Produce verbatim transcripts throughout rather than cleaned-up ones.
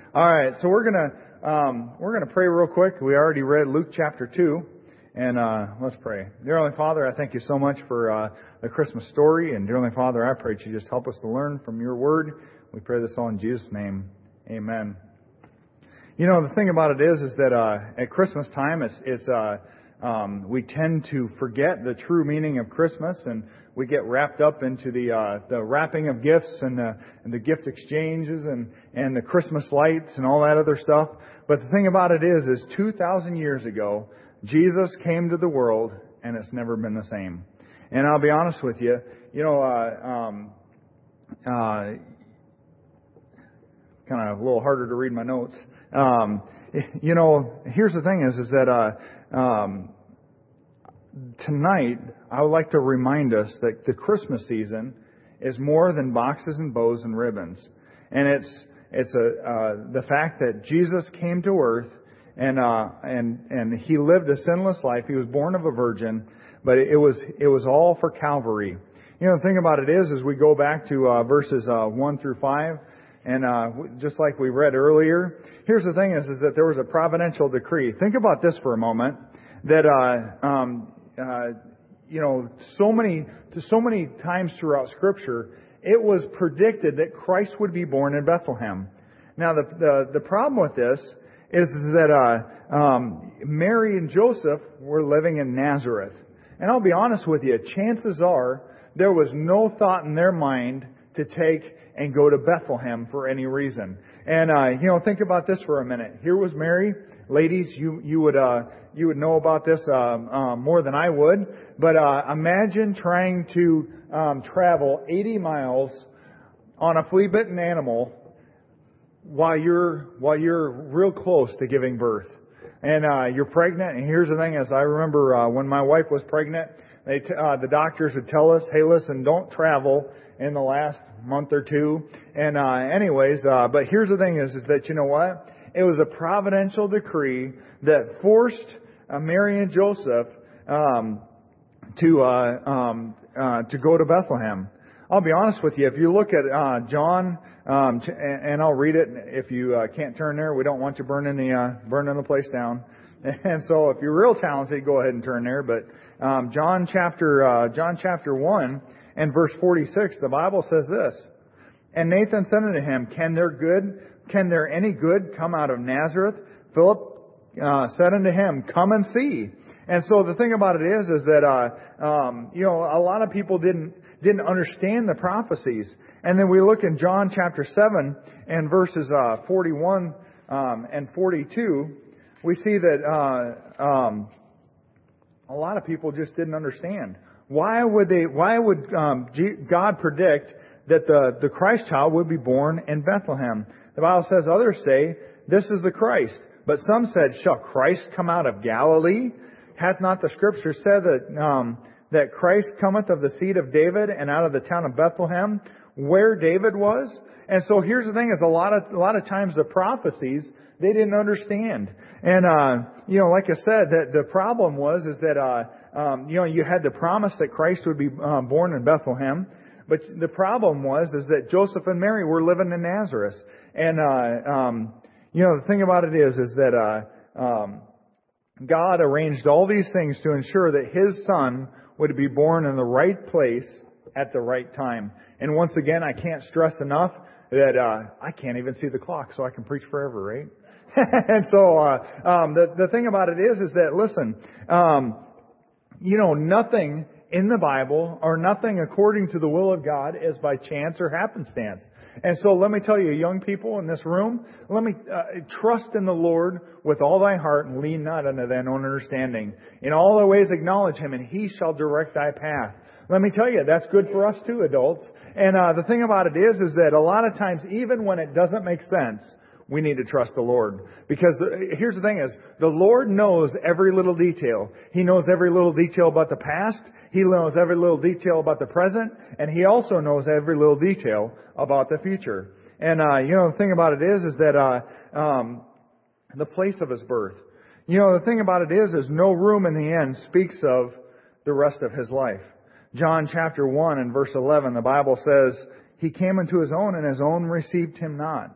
All right, so we're gonna um, we're gonna pray real quick. We already read Luke chapter two, and uh, let's pray. Dear Heavenly Father, I thank you so much for uh, the Christmas story, and dear Heavenly Father, I pray that you just help us to learn from your Word. We pray this all in Jesus' name, Amen. You know, the thing about it is, is that uh, at Christmas time, it's, it's uh, um, we tend to forget the true meaning of Christmas, and we get wrapped up into the uh, the wrapping of gifts and the and the gift exchanges and and the Christmas lights and all that other stuff. But the thing about it is, is two thousand years ago, Jesus came to the world, and it's never been the same. And I'll be honest with you, you know, uh, um, uh, kind of a little harder to read my notes. Um, you know, here's the thing: is is that uh, um, tonight I would like to remind us that the Christmas season is more than boxes and bows and ribbons, and it's it's a uh, the fact that Jesus came to earth and uh, and and he lived a sinless life. He was born of a virgin, but it was it was all for Calvary. You know, the thing about it is, is we go back to uh, verses uh, one through five. And uh, just like we read earlier, here's the thing: is is that there was a providential decree. Think about this for a moment. That uh, um, uh, you know, so many so many times throughout Scripture, it was predicted that Christ would be born in Bethlehem. Now, the the, the problem with this is that uh, um, Mary and Joseph were living in Nazareth, and I'll be honest with you, chances are there was no thought in their mind to take and go to Bethlehem for any reason. And, uh, you know, think about this for a minute. Here was Mary. Ladies, you, you would, uh, you would know about this, uh, uh, more than I would. But, uh, imagine trying to, um, travel eighty miles on a flea-bitten animal while you're, while you're real close to giving birth. And, uh, you're pregnant. And here's the thing is, I remember, uh, when my wife was pregnant, they, t- uh, the doctors would tell us, hey, listen, don't travel in the last month or two. And uh, anyways, uh, but here's the thing is, is that, you know what? It was a providential decree that forced uh, Mary and Joseph um, to uh, um, uh, to go to Bethlehem. I'll be honest with you. If you look at uh, John, um, and I'll read it. If you uh, can't turn there, we don't want you burning the uh, burning the place down. And so, if you're real talented, go ahead and turn there. But um, John chapter uh, John chapter one. And verse forty-six, the Bible says this: And Nathan said unto him, Can there good, can there any good come out of Nazareth? Philip uh, said unto him, Come and see. And so the thing about it is, is that uh, um, you know, a lot of people didn't didn't understand the prophecies. And then we look in John chapter seven and verses uh, forty-one um, and forty-two, we see that uh, um, a lot of people just didn't understand. Why would they? Why would um, God predict that the, the Christ child would be born in Bethlehem? The Bible says, others say, this is the Christ. But some said, shall Christ come out of Galilee? Hath not the Scripture said that um, that Christ cometh of the seed of David and out of the town of Bethlehem, where David was? And so here's the thing: is a lot of a lot of times the prophecies they didn't understand. And uh, you know, like I said, that the problem was is that. Uh, Um, you know, you had the promise that Christ would be um, born in Bethlehem, but the problem was is that Joseph and Mary were living in Nazareth, and uh, um, you know, the thing about it is, is that uh, um, God arranged all these things to ensure that His Son would be born in the right place at the right time. And once again, I can't stress enough that uh, I can't even see the clock, so I can preach forever, right? And so uh, um, the the thing about it is, is that listen. Um, You know, nothing in the Bible or nothing according to the will of God is by chance or happenstance. And so let me tell you, young people in this room, let me uh, trust in the Lord with all thy heart and lean not unto thine own understanding. In all thy ways acknowledge Him, and He shall direct thy path. Let me tell you, that's good for us too, adults. And uh, the thing about it is, is that a lot of times, even when it doesn't make sense, we need to trust the Lord. Because the, here's the thing is, the Lord knows every little detail. He knows every little detail about the past. He knows every little detail about the present. And He also knows every little detail about the future. And, uh, you know, the thing about it is, is that, uh, um, the place of His birth. You know, the thing about it is, is no room in the end speaks of the rest of His life. John chapter one and verse eleven, the Bible says, He came unto His own, and His own received Him not.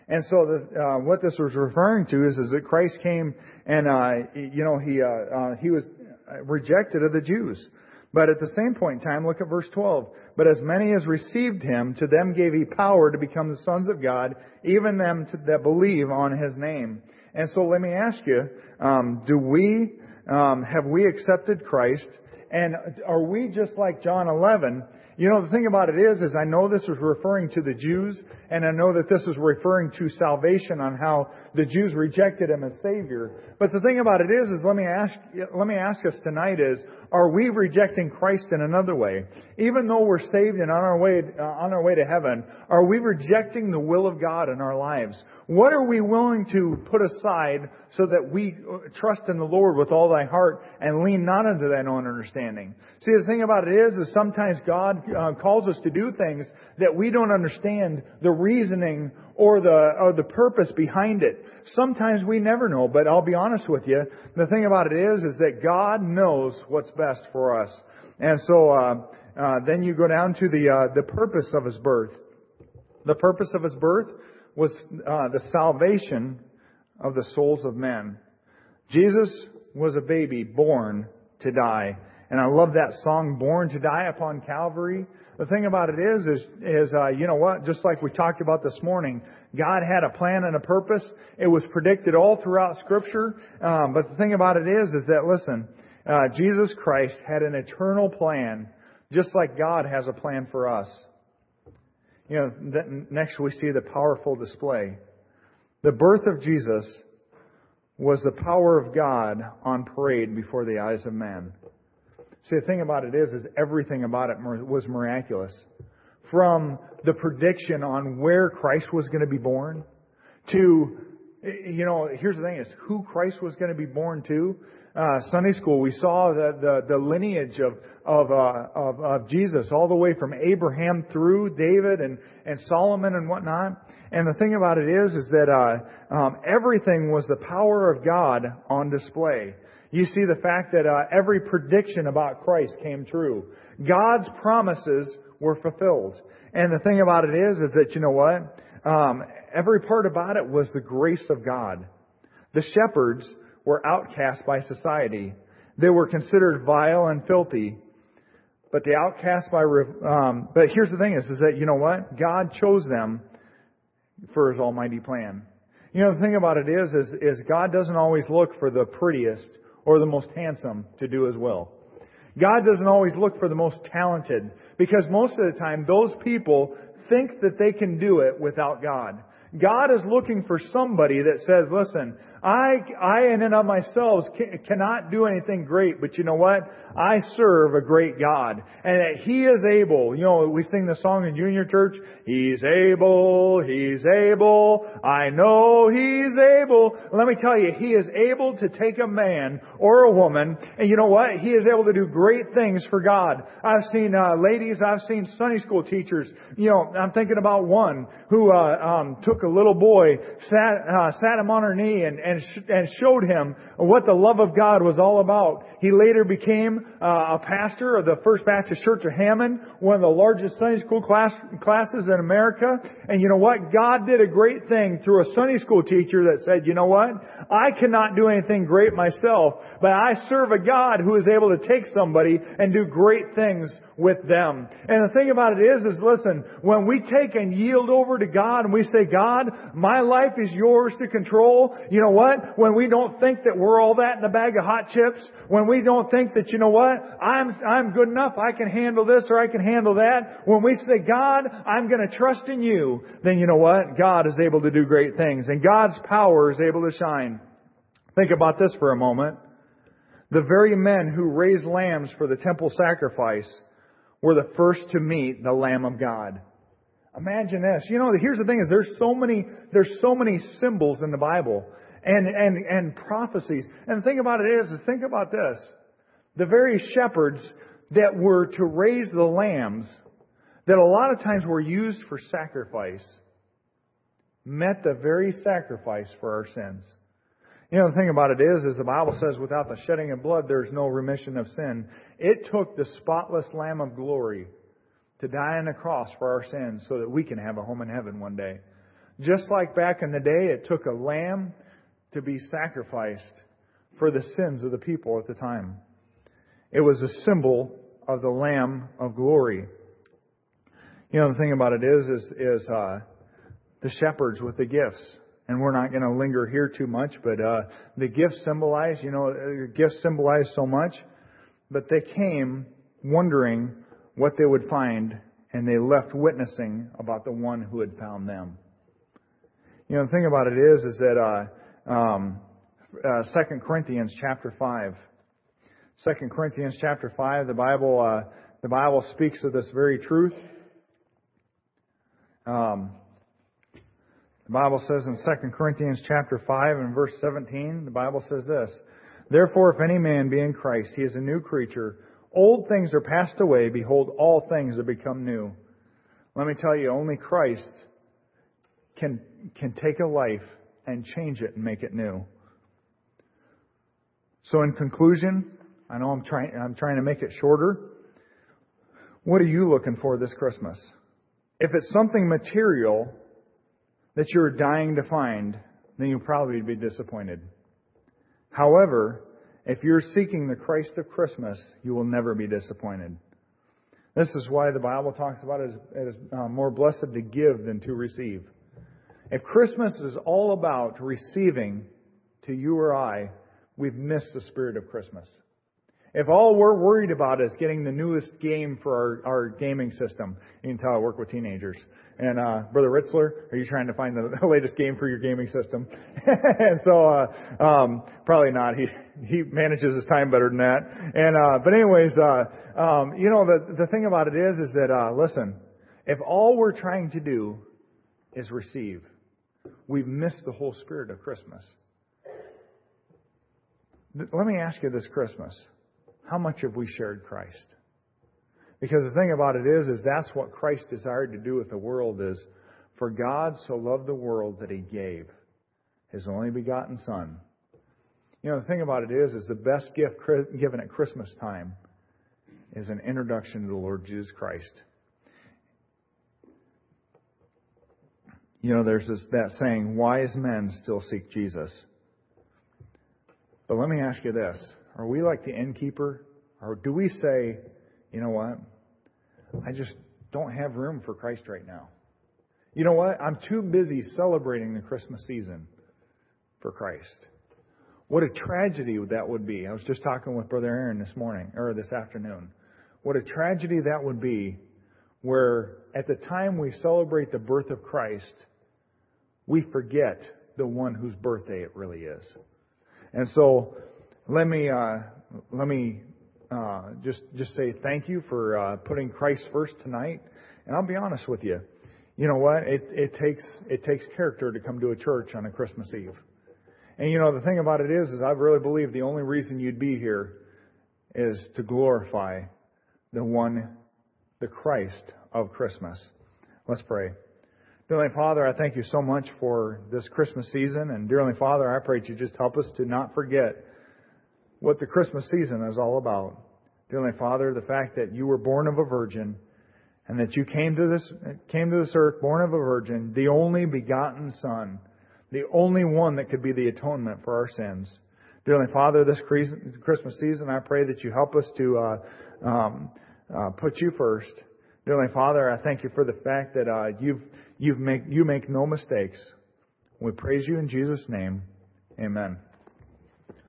And so the, uh, what this was referring to is, is that Christ came and, uh, you know, he, uh, uh, he was rejected of the Jews. But at the same point in time, look at verse twelve. But as many as received Him, to them gave He power to become the sons of God, even them to, that believe on His name. And so let me ask you, um, do we, um, have we accepted Christ? And are we just like John eleven? You know, the thing about it is, is I know this was referring to the Jews, and I know that this is referring to salvation on how the Jews rejected Him as Savior. But the thing about it is, is let me ask, let me ask us tonight is, are we rejecting Christ in another way? Even though we're saved and on our way, uh, on our way to heaven, are we rejecting the will of God in our lives? What are we willing to put aside so that we trust in the Lord with all thy heart and lean not unto thine own understanding? See, the thing about it is, is sometimes God uh, calls us to do things that we don't understand the reasoning or the or the purpose behind it. Sometimes we never know, but I'll be honest with you. The thing about it is, is that God knows what's best for us. And so uh, uh, then you go down to the uh, the purpose of His birth. The purpose of His birth was uh, the salvation of the souls of men. Jesus was a baby born to die. And I love that song, Born to Die Upon Calvary. The thing about it is, is, is uh, you know what? Just like we talked about this morning, God had a plan and a purpose. It was predicted all throughout Scripture. Um, but the thing about it is, is that, listen, uh, Jesus Christ had an eternal plan, just like God has a plan for us. You know, th- next we see the powerful display. The birth of Jesus was the power of God on parade before the eyes of man. See, the thing about it is, is everything about it was miraculous. From the prediction on where Christ was going to be born to, you know, here's the thing is who Christ was going to be born to. Uh, Sunday school, we saw the, the, the lineage of, of, uh, of, of Jesus all the way from Abraham through David and, and Solomon and whatnot. And the thing about it is, is that, uh, um, everything was the power of God on display. You see the fact that uh, every prediction about Christ came true. God's promises were fulfilled. And the thing about it is, is that, you know what? Um, every part about it was the grace of God. The shepherds were outcast by society. They were considered vile and filthy. But the outcast by, um, but here's the thing is, is that, you know what? God chose them for His almighty plan. You know, the thing about it is, is, is God doesn't always look for the prettiest or the most handsome to do His will. God doesn't always look for the most talented, because most of the time those people think that they can do it without God. God is looking for somebody that says, listen, I, I in and of myself cannot do anything great, but you know what? I serve a great God. And that He is able. You know, we sing the song in junior church, He's able, He's able, I know He's able. Let me tell you, He is able to take a man or a woman, and you know what? He is able to do great things for God. I've seen uh, ladies, I've seen Sunday school teachers. You know, I'm thinking about one who uh, um, took a little boy, sat, uh, sat him on her knee and, and, sh- and showed him what the love of God was all about. He later became uh, a pastor of the First Baptist Church of Hammond, one of the largest Sunday school class, classes in America. And you know what? God did a great thing through a Sunday school teacher that said, you know what? I cannot do anything great myself, but I serve a God who is able to take somebody and do great things with them. And the thing about it is, is listen, when we take and yield over to God and we say, God, my life is yours to control. You know what? When we don't think that we're all that in a bag of hot chips, when we don't think that, you know what? I'm, I'm good enough. I can handle this or I can handle that. When we say, God, I'm going to trust in you, then you know what? God is able to do great things and God's power is able to shine. Think about this for a moment. The very men who raised lambs for the temple sacrifice were the first to meet the Lamb of God. Imagine this. You know, here's the thing is there's so many, there's so many symbols in the Bible and, and, and prophecies. And the thing about it is, is think about this. The very shepherds that were to raise the lambs that a lot of times were used for sacrifice met the very sacrifice for our sins. You know, the thing about it is, is the Bible says without the shedding of blood, there's no remission of sin. It took the spotless Lamb of glory to die on the cross for our sins so that we can have a home in heaven one day. Just like back in the day, it took a lamb to be sacrificed for the sins of the people at the time. It was a symbol of the Lamb of glory. You know, the thing about it is, is, is uh, the shepherds with the gifts. And we're not going to linger here too much, but uh, the gifts symbolize, you know, gifts symbolize so much. But they came wondering what they would find, and they left witnessing about the one who had found them. You know, the thing about it is, is that uh, um, uh, Second Corinthians chapter five. Second Corinthians chapter five, the Bible, uh, the Bible speaks of this very truth. Um, the Bible says in Second Corinthians chapter five and verse seventeen, the Bible says this: Therefore, if any man be in Christ, he is a new creature. Old things are passed away. Behold, all things are become new. Let me tell you, only Christ can can take a life and change it and make it new. So in conclusion, I know I'm trying I'm trying to make it shorter. What are you looking for this Christmas? If it's something material that you're dying to find, then you'll probably be disappointed. However, if you're seeking the Christ of Christmas, you will never be disappointed. This is why the Bible talks about it as, as uh, more blessed to give than to receive. If Christmas is all about receiving to you or I, we've missed the spirit of Christmas. If all we're worried about is getting the newest game for our, our gaming system, you can tell I work with teenagers. And uh, Brother Ritzler, are you trying to find the, the latest game for your gaming system? And so, uh, um, probably not. He he manages his time better than that. And uh, but anyways, uh, um, you know the the thing about it is, is that uh, listen, if all we're trying to do is receive, we've missed the whole spirit of Christmas. Let me ask you this Christmas. How much have we shared Christ? Because the thing about it is, is that's what Christ desired to do with the world is, for God so loved the world that He gave His only begotten Son. You know, the thing about it is, is the best gift given at Christmas time is an introduction to the Lord Jesus Christ. You know, there's this, that saying, wise men still seek Jesus. But let me ask you this. Are we like the innkeeper? Or do we say, you know what? I just don't have room for Christ right now. You know what? I'm too busy celebrating the Christmas season for Christ. What a tragedy that would be. I was just talking with Brother Aaron this morning, or this afternoon. What a tragedy that would be where at the time we celebrate the birth of Christ, we forget the one whose birthday it really is. And so, Let me uh, let me uh, just just say thank you for uh, putting Christ first tonight. And I'll be honest with you, you know what? It it takes it takes character to come to a church on a Christmas Eve. And you know the thing about it is, is I really believe the only reason you'd be here is to glorify the one, the Christ of Christmas. Let's pray. Dear Heavenly Father, I thank you so much for this Christmas season, and dear Heavenly Father, I pray that you just help us to not forget what the Christmas season is all about. Dear Heavenly Father, the fact that you were born of a virgin and that you came to this came to this earth born of a virgin, the only begotten Son, the only one that could be the atonement for our sins. Dear Heavenly Father, this Christmas season, I pray that you help us to uh, um, uh, put you first. Dear Heavenly Father, I thank you for the fact that uh, you've you've make you make no mistakes. We praise you in Jesus' name. Amen.